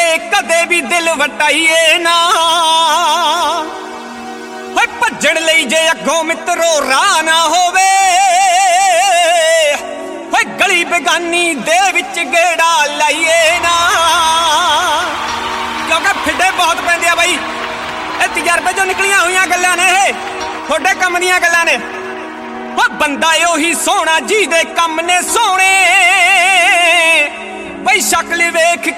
ਕਦੇ ਵੀ ਦਿਲ ਵਟਾਈਏ ਨਾ। ਹੋਏ ਭੱਜਣ ਲਈ ਜੇ ਅੱਗੋਂ ਮਿੱਤਰੋ ਰਾਹ ਨਾ ਹੋਵੇ, ਹੋਏ ਗਲੀ ਬੇਗਾਨੀ ਦੇ ਵਿੱਚ ਗੇੜਾ ਲਾਈਏ ਨਾ। ਕਿਉਂਕਿ ਫਿੱਡੇ ਬਹੁਤ ਪੈਂਦੇ ਆ ਬਾਈ, ਇਹ ਤਜਰਬੇ ਚੋਂ ਨਿਕਲੀਆਂ ਹੋਈਆਂ ਗੱਲਾਂ ਨੇ, ਇਹ ਤੁਹਾਡੇ ਕੰਮ ਦੀਆਂ ਗੱਲਾਂ ਨੇ। ਹੋ ਬੰਦਾ ਉਹੀ ਸੋਹਣਾ ਜਿਹਦੇ ਕੰਮ ਨੇ ਸੋਹਣੇ, ਬਈ ਸ਼ਕਲ ਵੇਖ